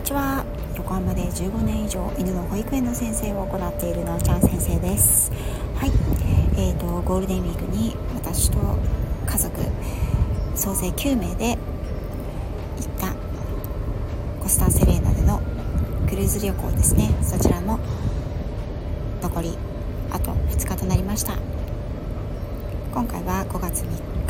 ちは。横浜で15年以上犬の保育園の先生を行っているなおちゃん先生です。はい、ゴールデンウィークに私と家族総勢9名で行ったコスタセレーナでのクルーズ旅行ですね。そちらも残りあと2日となりました。今回は5月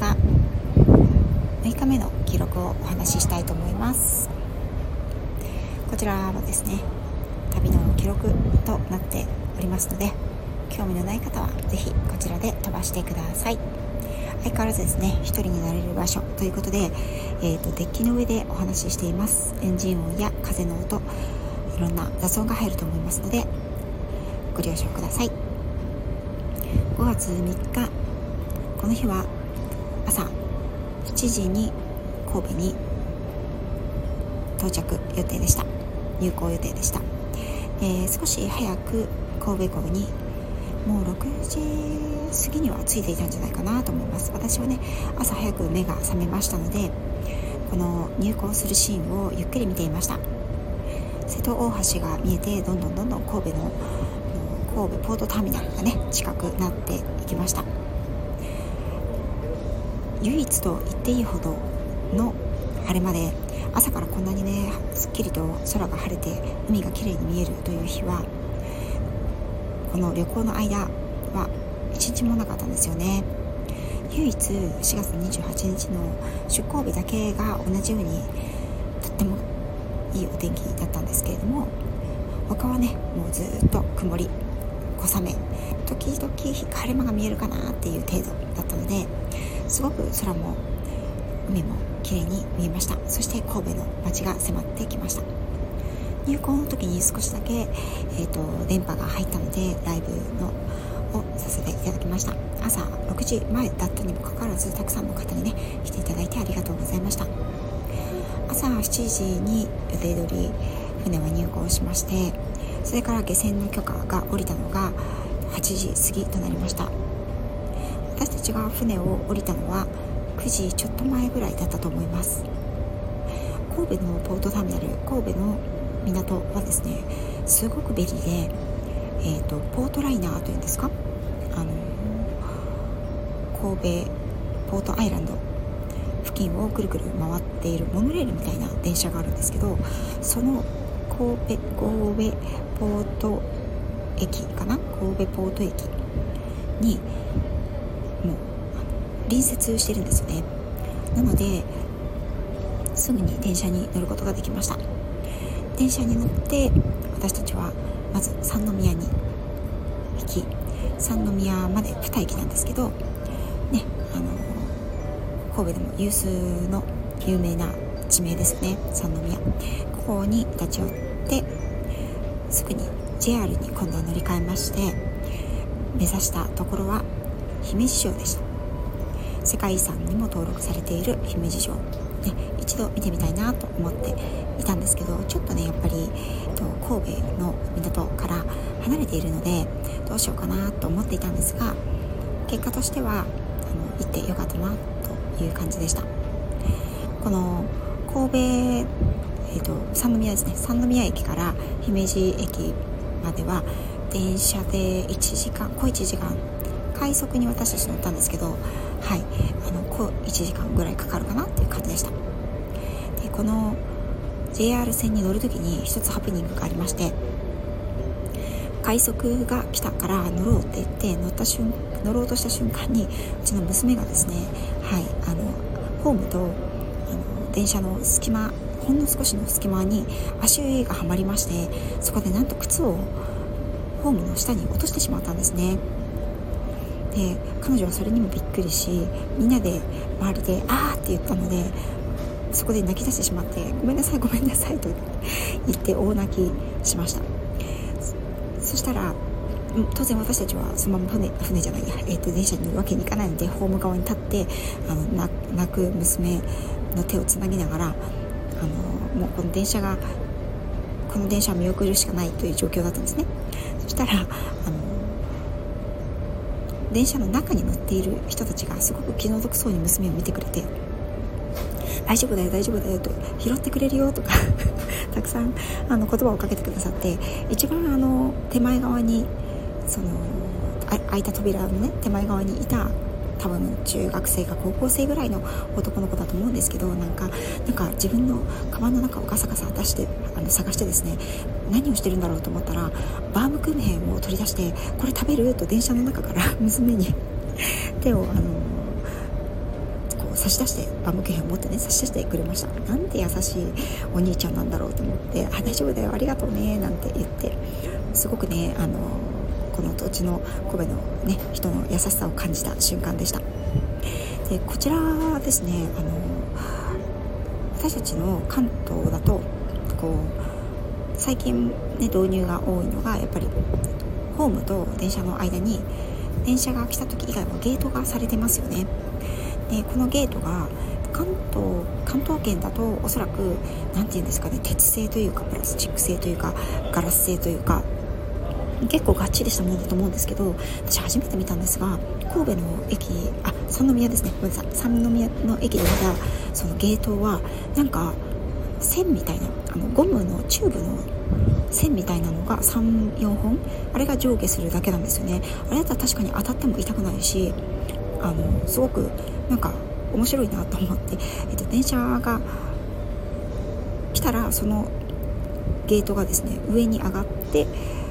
6日目の記録をお話ししたいと思います。こちらはですね、旅の記録となっておりますので、興味のない方はぜひこちらで飛ばしてください。相変わらずですね、一人になれる場所ということで、デッキの上でお話ししています。エンジン音や風の音、いろんな雑音が入ると思いますのでご了承ください。5月3日、この日は朝7時に神戸に到着予定でした。入港予定でした。少し早く神戸港にもう6時過ぎには着いていたんじゃないかなと思います。私はね、朝早く目が覚めましたので、この入港するシーンをゆっくり見ていました。瀬戸大橋が見えて、どんどん神戸ポートターミナルがね近くなっていきました。唯一と言っていいほどの晴れ間で、朝からこんなにねすっきりと空が晴れて海がきれいに見えるという日は、この旅行の間は一日もなかったんですよね。唯一4月28日の出港日だけが同じようにとってもいいお天気だったんですけれども、他はねもうずっと曇り小雨、時々晴れ間が見えるかなっていう程度だったので、すごく空も海も綺麗に見えました。そして神戸の街が迫ってきました。入港の時に少しだけ、電波が入ったのでライブをさせていただきました。朝6時前だったにもかかわらず、たくさんの方にね来ていただいてありがとうございました。朝7時に予定通り船は入港しまして、それから下船の許可が下りたのが8時過ぎとなりました。私たちが船を降りたのは9時ちょっと前ぐらいだったと思います。神戸のポートターミナル、神戸の港はですね、すごく便利で、ポートライナーというんですか、神戸ポートアイランド付近をくるくる回っているモノレールみたいな電車があるんですけど、その神戸ポート駅かな、神戸ポート駅にもう隣接してるんですよね。なのですぐに電車に乗ることができました。電車に乗って私たちはまず三宮に行き、三宮まで2駅なんですけどね、神戸でも有数の有名な地名ですね、三宮。ここに立ち寄ってすぐに JR に今度は乗り換えまして、目指したところは姫路城でした。世界遺産にも登録されている姫路城、一度見てみたいなと思っていたんですけど、ちょっとねやっぱり神戸の港から離れているのでどうしようかなと思っていたんですが、結果としては行ってよかったなという感じでした。この神戸、三宮ですね、三宮駅から姫路駅までは電車で小1時間、快速に私たち乗ったんですけど、1時間ぐらいかかるかなっていう感じでした。で、この JR 線に乗るときに一つハプニングがありまして、快速が来たから乗ろうって言って乗ろうとした瞬間に、うちの娘がですね、ホームと電車の隙間、ほんの少しの隙間に足がはまりまして、そこでなんと靴をホームの下に落としてしまったんですね。で、彼女はそれにもびっくりし、みんなで周りであーって言ったので、そこで泣き出してしまって、ごめんなさいと言って大泣きしました。そしたら当然私たちはそのまま船じゃないや、電車に乗るわけにいかないので、ホーム側に立って泣く娘の手をつなぎながら、もうこの電車を見送るしかないという状況だったんですね。そしたら電車の中に乗っている人たちがすごく気の毒そうに娘を見てくれて、 大丈夫だよ大丈夫だよと、拾ってくれるよとかたくさん言葉をかけてくださって、一番手前側に開いた扉のね手前側にいた多分中学生か高校生ぐらいの男の子だと思うんですけど、なんか自分のカバンの中をガサガサ出して探してですね、何をしてるんだろうと思ったら、バームクーヘンを取り出して、これ食べると電車の中から娘に手をこう差し出して、バームクーヘンを持ってね差し出してくれました。なんて優しいお兄ちゃんなんだろうと思って、大丈夫だよありがとうねなんて言って、すごくねこの土地の神戸の、ね、人の優しさを感じた瞬間でした。でこちらですね、私たちの関東だとこう最近、ね、導入が多いのがやっぱりホームと電車の間に電車が来た時以外はゲートがされてますよね。でこのゲートが関東圏だとおそらくなんていうんですかね、鉄製というかプラスチック製というかガラス製というか結構がっちりしたものだと思うんですけど、私初めて見たんですが、神戸の駅三宮ですね、ごめんなさい、三宮の駅で見たそのゲートはなんか線みたいなゴムのチューブの線みたいなのが 3,4 本あれが上下するだけなんですよね。あれだったら確かに当たっても痛くないし、すごくなんか面白いなと思って、電車が来たらそのゲートがですね上に上がって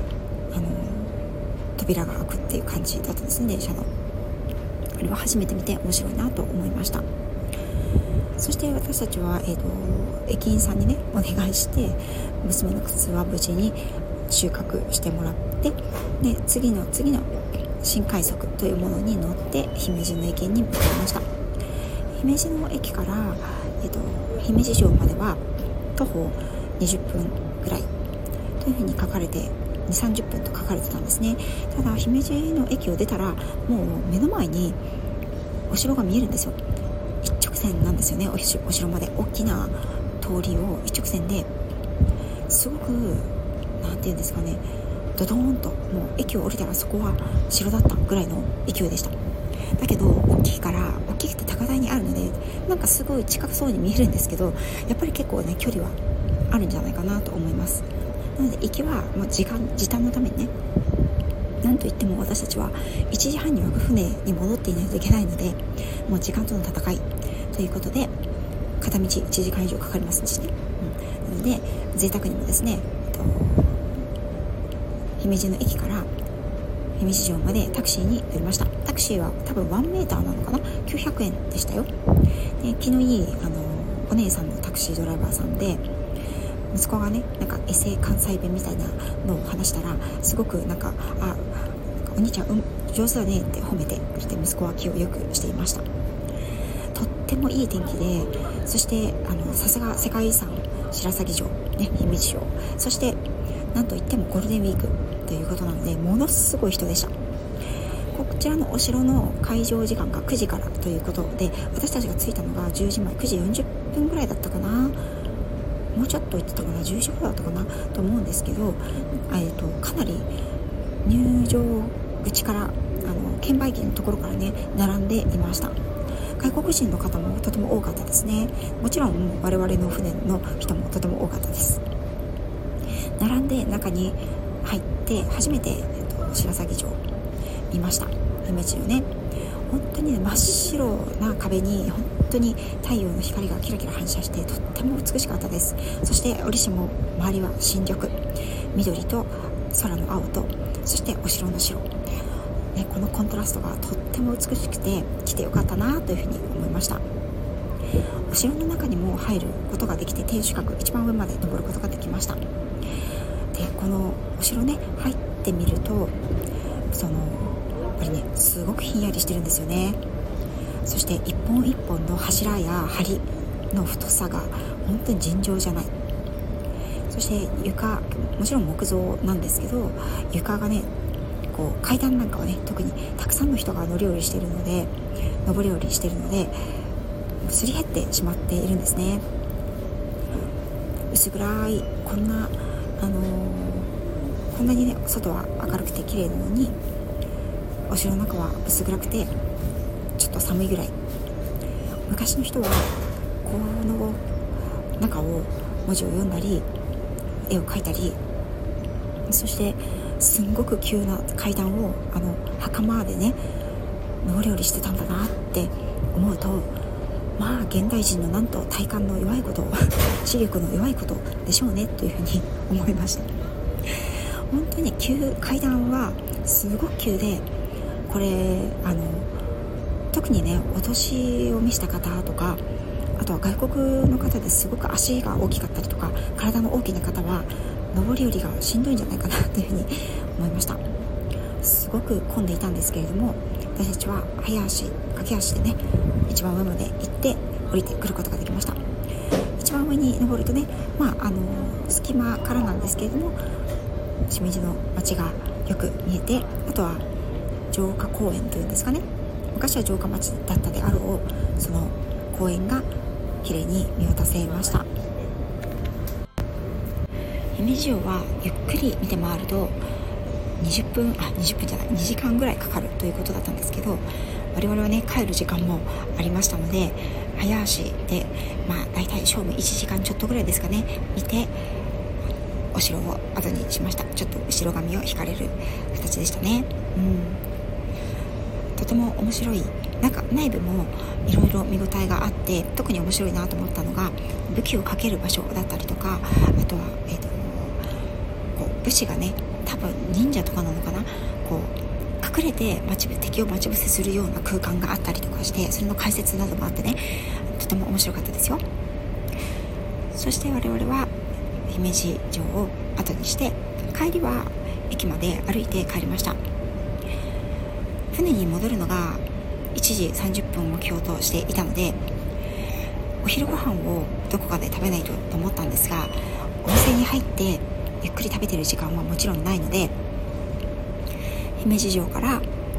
扉が開くっていう感じだったんですね、電車の。あれは初めて見て面白いなと思いました。そして私たちは、駅員さんにねお願いして、娘の靴は無事に収穫してもらって、で次の新快速というものに乗って姫路の駅に向かいました。姫路の駅から、姫路城までは徒歩20分ぐらいというふうに書かれて、2,30 分と書かれてたんですね。ただ姫路の駅を出たらもう目の前にお城が見えるんですよ。一直線なんですよね、お城まで大きな通りを一直線で、すごくなんていうんですかね、ドドーンともう駅を降りたらそこは城だったぐらいの勢いでした。だけど大きくて高台にあるのでなんかすごい近そうに見えるんですけど、やっぱり結構ね距離はあるんじゃないかなと思います。なので行きはもう時短のためにね、なんといっても私たちは1時半には船に戻っていないといけないので、もう時間との戦いということで片道1時間以上かかりますしね、なので贅沢にもですね、姫路の駅から姫路城までタクシーに乗りました。タクシーは多分1メーターなのかな、900円でしたよ。で気のいいお姉さんのタクシードライバーさんで、息子がねなんかエセ関西弁みたいなのを話したら、すごくなんかお兄ちゃん、上手だねって褒めて、そして息子は気をよくしていました。とってもいい天気で、そしてさすが世界遺産白鷺城、ね、姫路城、そしてなんといってもゴールデンウィークということなのでものすごい人でした。こちらのお城の開場時間が9時からということで、私たちが着いたのが10時前、9時40分ぐらいだったかな、もうちょっと行ってたかな、10時頃だったかなと思うんですけど、かなり入場口から券売機のところからね並んでいました。外国人の方もとても多かったですね。もちろん我々の船の人もとても多かったです。並んで中に入って初めて、白鷺城見ました。姫路のね、本当にね真っ白な壁に本当に太陽の光がキラキラ反射してとっても美しかったです。そして折しも周りは新緑、緑と空の青と、そしてお城の白、ね、このコントラストがとっても美しくて来てよかったなというふうに思いました。お城の中にも入ることができて、天守閣一番上まで登ることができました。でこのお城ね入ってみるとやっぱりねすごくひんやりしてるんですよね。そして一本一本の柱や梁の太さが本当に尋常じゃない。そして床、もちろん木造なんですけど、床がねこう階段なんかはね特にたくさんの人が乗り降りしているので、上り下りしているのですり減ってしまっているんですね。薄暗いこんなにね外は明るくて綺麗なのに、お城の中は薄暗くてちょっと寒いぐらい。昔の人はこの中を文字を読んだり絵を描いたり、そしてすんごく急な階段を袴でね上り下りしてたんだなって思うと、まあ現代人のなんと体幹の弱いこと視力の弱いことでしょうねというふうに思いました。本当に階段はすごく急で、これ特にねお年を召した方とか、あとは外国の方ですごく足が大きかったりとか体の大きな方は上り下りがしんどいんじゃないかなというふうに思いました。すごく混んでいたんですけれども、私たちは駆け足でね一番上まで行って降りてくることができました。一番上に登るとね、隙間からなんですけれども清水の街がよく見えて、あとは城下公園というんですかね、昔は城下町だったであろうその公園が綺麗に見渡せました。姫路城はゆっくり見て回ると2時間ぐらいかかるということだったんですけど、我々はね帰る時間もありましたので、早足でだいたい勝負1時間ちょっとぐらいですかね見てお城を後にしました。ちょっと後ろ髪を引かれる形でしたね。とても面白い、内部もいろいろ見応えがあって、特に面白いなと思ったのが武器をかける場所だったりとか、あとは、武士がね多分忍者とかなのかな、隠れて敵を待ち伏せするような空間があったりとかして、それの解説などもあってねとても面白かったですよ。そして我々は姫路城を後にして帰りは駅まで歩いて帰りました。船に戻るのが1時30分を目標としていたので、お昼ご飯をどこかで食べないと思ったんですが、お店に入ってゆっくり食べてる時間はもちろんないので、姫路城から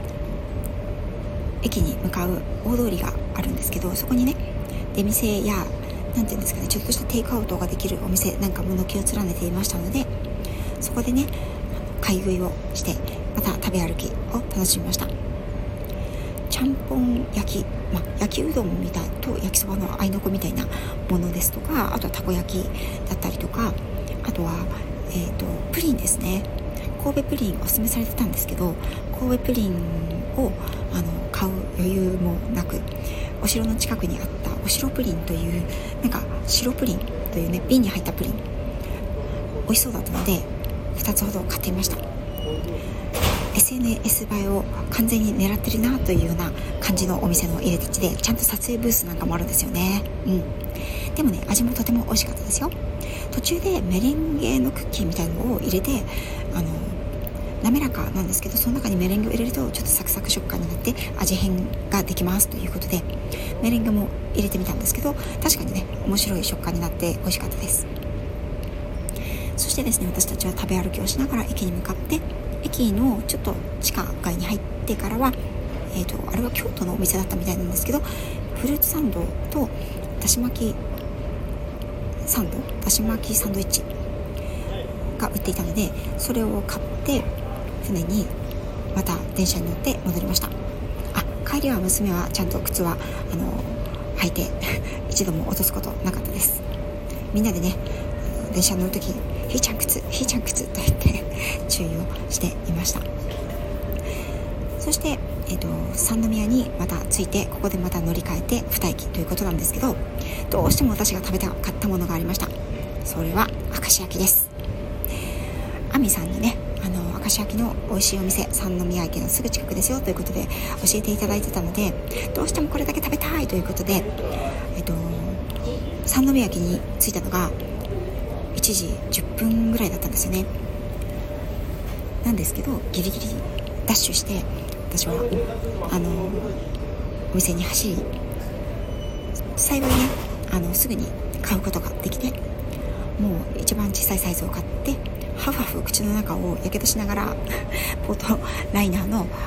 駅に向かう大通りがあるんですけど、そこにね出店やなんていうんですかね、ちょっとしたテイクアウトができるお店なんかも軒を連ねていましたので、そこでね買い食いをしてまた食べ歩きを楽しみました。ちゃんぽん焼き、焼きうどんみたいと焼きそばの合いの子みたいなものですとか、あとはたこ焼きだったりとか、あとは、プリンですね。神戸プリンおすすめされてたんですけど、神戸プリンを買う余裕もなく、お城の近くにあったお城プリンという白プリンというね瓶に入ったプリン、美味しそうだったので2つほど買っていました。 SNS 映えを完全に狙ってるなというような感じのお店の入れたちで、ちゃんと撮影ブースなんかもあるんですよね。でもね味もとても美味しかったですよ。途中でメレンゲのクッキーみたいなのを入れて滑らかなんですけど、その中にメレンゲを入れるとちょっとサクサク食感になって味変ができますということでメレンゲも入れてみたんですけど、確かにね面白い食感になって美味しかったです。そしてですね、私たちは食べ歩きをしながら駅に向かって、駅のちょっと地下街に入ってからは、あれは京都のお店だったみたいなんですけど、フルーツサンドとだし巻きサンドイッチが売っていたので、それを買って船にまた電車に乗って戻りました。帰りは娘はちゃんと靴は履いて一度も落とすことなかったです。みんなでね電車に乗るときひーちゃん靴と言って注意をしていました。そして、三宮にまた着いて、ここでまた乗り換えて2駅ということなんですけど、どうしても私が食べたかったものがありました。それは明石焼きです。亜美さんにね明石焼きの美味しいお店三宮駅のすぐ近くですよということで教えていただいてたので、どうしてもこれだけ食べたいということで、三宮駅に着いたのが1時10分ぐらいだったんですよね。なんですけどギリギリダッシュして私はお店に走り、幸いねすぐに買うことができて、もう一番小さいサイズを買ってハフハフ口の中をやけどしながらポートライナーの、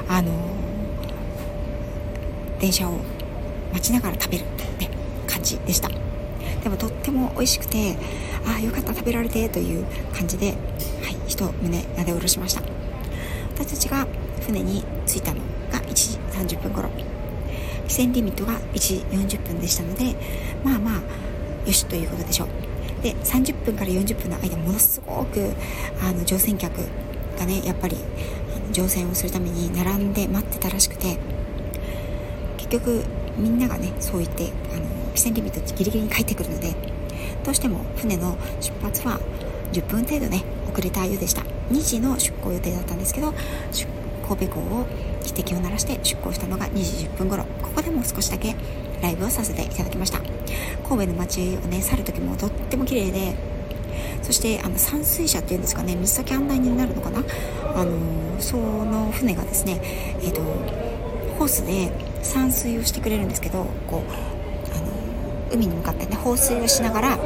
電車を待ちながら食べるって感じでした。でもとっても美味しくて、よかった食べられてという感じで、一胸なで下ろしました。私たちが船に着いたのが1時30分頃、 起船リミットが1時40分でしたので、まあまあよしということでしょう。で30分から40分の間、ものすごく乗船客がね、やっぱり乗船をするために並んで待ってたらしくて、結局みんながねそう言って起船リミットギリギリに帰ってくるので、どうしても船の出発は10分程度ね遅れたようでした。2時の出港予定だったんですけど、神戸港を汽笛を鳴らして出港したのが2時10分頃。ここでも少しだけライブをさせていただきました。神戸の街をね去る時もとっても綺麗で、そして散水車っていうんですかね、水先案内人になるのかな、その船がですね、ホースで散水をしてくれるんですけど、こう海に向かってね放水をしながら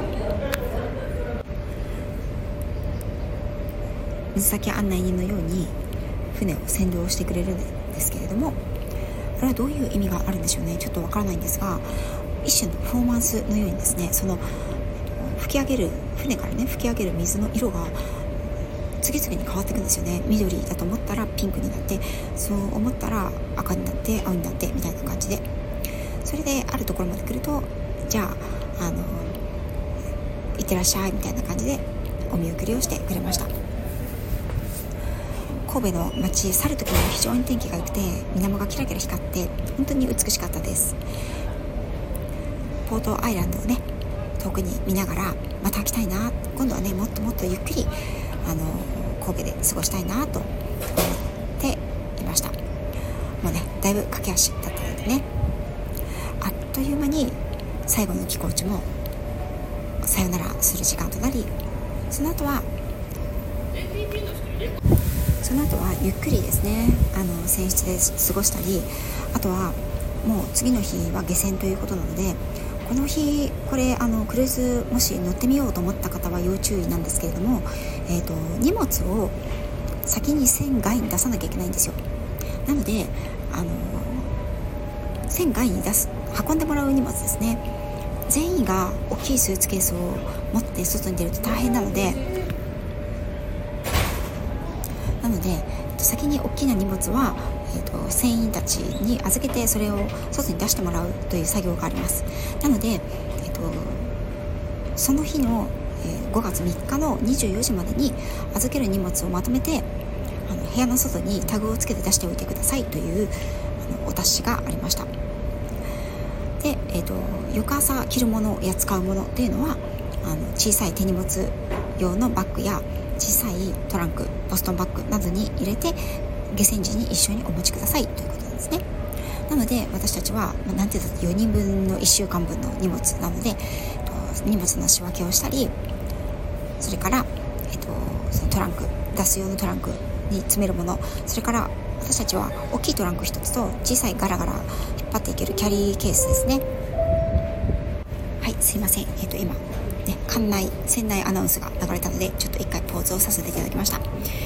水先案内人のように船を先導してくれるんですけれども、これはどういう意味があるんでしょうね。ちょっとわからないんですが、一種のパフォーマンスのようにですね、その船からね吹き上げる水の色が次々に変わっていくんですよね。緑だと思ったらピンクになって、そう思ったら赤になって青になってみたいな感じで、それであるところまで来ると、じゃあいってらっしゃいみたいな感じでお見送りをしてくれました。神戸の街去る時も非常に天気が良くて、水面がキラキラ光って本当に美しかったです。ポートアイランドをね遠くに見ながら、また来たいな、今度はねもっともっとゆっくり神戸で過ごしたいなと思っていました。もうねだいぶ駆け足だったのでね、あっという間に最後の寄港地もさよならする時間となり、その後はゆっくりですね船室で過ごしたり、あとはもう次の日は下船ということなので、この日これクルーズもし乗ってみようと思った方は要注意なんですけれども、荷物を先に船外に出さなきゃいけないんですよ。なので船外に運んでもらう荷物ですね、全員が大きいスーツケースを持って外に出ると大変なので先に大きな荷物は、船員たちに預けて、それを外に出してもらうという作業があります。なので、その日の、5月3日の24時までに預ける荷物をまとめて部屋の外にタグをつけて出しておいてくださいというお達しがありました。で、翌朝着るものや使うものというのは小さい手荷物用のバッグや小さいトランク、ボストンバッグなどに入れて下船時に一緒にお持ちくださいということなんですね。なので私たちは、なんていうと4人分の1週間分の荷物なので、荷物の仕分けをしたり、それから、そのトランク、出す用のトランクに詰めるもの、それから私たちは大きいトランク1つと小さいガラガラ引っ張っていけるキャリーケースですね。はい、すいません、今船内アナウンスが流れたので、ちょっと一回ポーズをさせていただきました。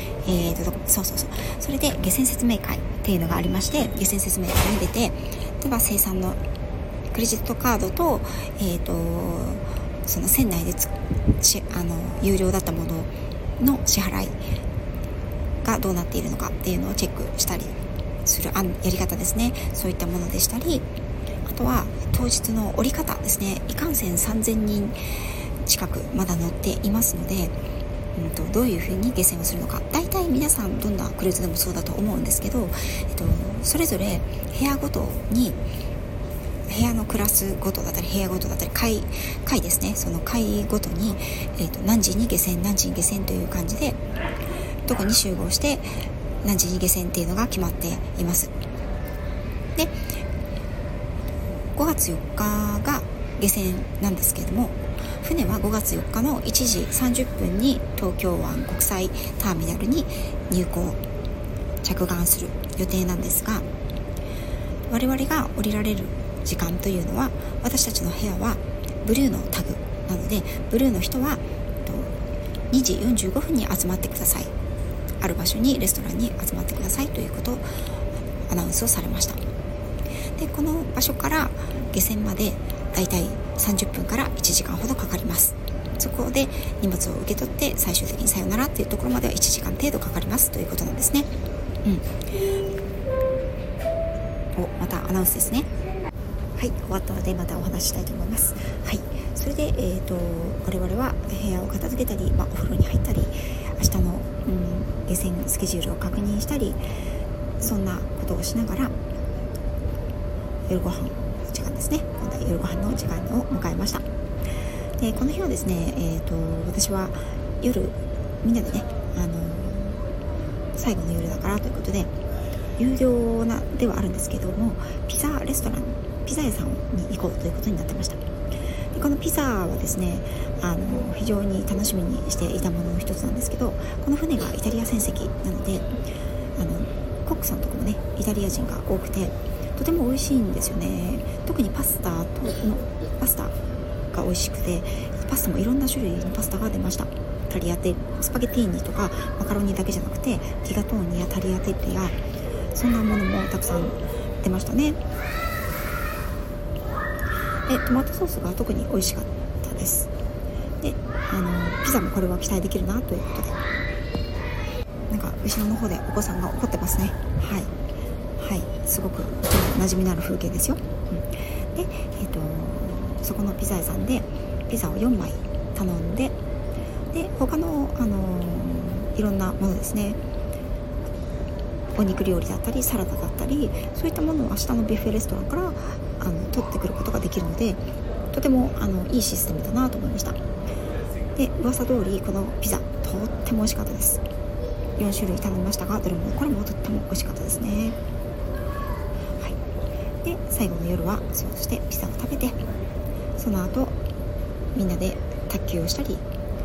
それで下船説明会っていうのがありまして、下船説明会に出て、では生産のクレジットカードと、その船内で有料だったものの支払いがどうなっているのかっていうのをチェックしたりするやり方ですね。そういったものでしたり、あとは当日の降り方ですね。いかんせん3000人近くまだ乗っていますので、どういうふうに下船をするのか、大体皆さんどんなクルーズでもそうだと思うんですけど、それぞれ部屋ごとに、部屋のクラスごとだったり部屋ごとだったり階ですね、その階ごとに、何時に下船何時に下船という感じでどこに集合して何時に下船っていうのが決まっています。で5月4日が下船なんですけれども、船は5月4日の1時30分に東京湾国際ターミナルに入港着岸する予定なんですが、我々が降りられる時間というのは、私たちの部屋はブルーのタグなので、ブルーの人は2時45分に集まってください、ある場所にレストランに集まってくださいということをアナウンスをされました。でこの場所から下船までだいたい30分から1時間ほどかかります。そこで荷物を受け取って最終的にさよならっていうところまでは1時間程度かかりますということなんですね。またアナウンスですね。 はい、終わったのでまたお話ししたいと思います。はい、それで、我々は部屋を片付けたり、お風呂に入ったり、明日の、下船スケジュールを確認したり、そんなことをしながら夜ご飯の時間ですね。今度は夜ご飯の時間を迎えました。でこの日はですね、私は夜みんなでね、最後の夜だからということで有料ではあるんですけども、ピザレストラン、ピザ屋さんに行こうということになってました。でこのピザはですね、非常に楽しみにしていたものの一つなんですけど、この船がイタリア船籍なので、コックさんとかもねイタリア人が多くて、とても美味しいんですよね。特にパスタが美味しくて、パスタもいろんな種類のパスタが出ました。タリアテスパゲティーニとかマカロニだけじゃなくて、リガトーニやタリアテッレやそんなものもたくさん出ましたね。でトマトソースが特に美味しかったです。でピザもこれは期待できるなということで、なんか後ろの方でお子さんが怒ってますね。はい、すごく馴染みのある風景ですよ。で、そこのピザ屋さんでピザを4枚頼んで、他の、いろんなものですね、お肉料理だったりサラダだったり、そういったものを明日のビュッフェレストランから取ってくることができるので、とてもいいシステムだなと思いました。で噂通りこのピザとっても美味しかったです。4種類頼みましたが、これもとっても美味しかったですね。で最後の夜はそうしてピザを食べて、その後みんなで卓球をしたり、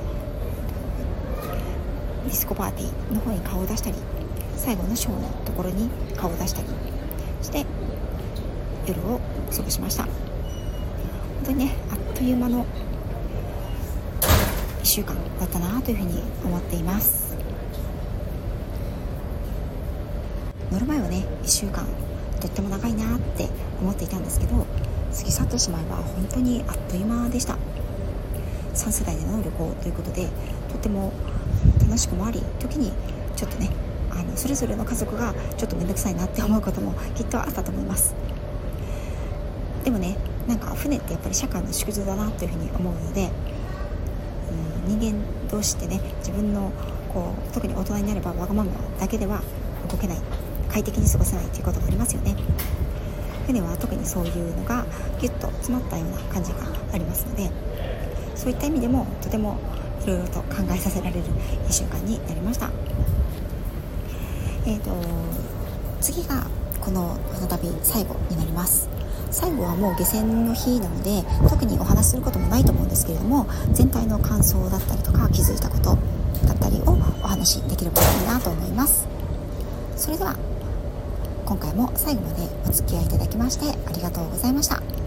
ディスコパーティーの方に顔を出したり、最後のショーのところに顔を出したりして夜を過ごしました。本当にね、あっという間の1週間だったなというふうに思っています。乗る前はね、1週間とっても長いなって思っていたんですけど、過ぎ去ってしまえば本当にあっという間でした。3世代での旅行ということで、とっても楽しくもあり、時にちょっとね、それぞれの家族がちょっと面倒くさいなって思うこともきっとあったと思います。でもね、なんか船ってやっぱり社会の縮図だなというふうに思うので、人間同士ってね、自分の特に大人になればわがままだけでは動けない、快適に過ごせないということがありますよね。船は特にそういうのがギュッと詰まったような感じがありますので、そういった意味でもとてもいろいろと考えさせられる1週間になりました。次がこの旅最後になります。最後はもう下船の日なので、特にお話しすることもないと思うんですけれども、全体の感想だったりとか気づいたことだったりをお話しできればいいなと思います。それでは今回も最後までお付き合いいただきましてありがとうございました。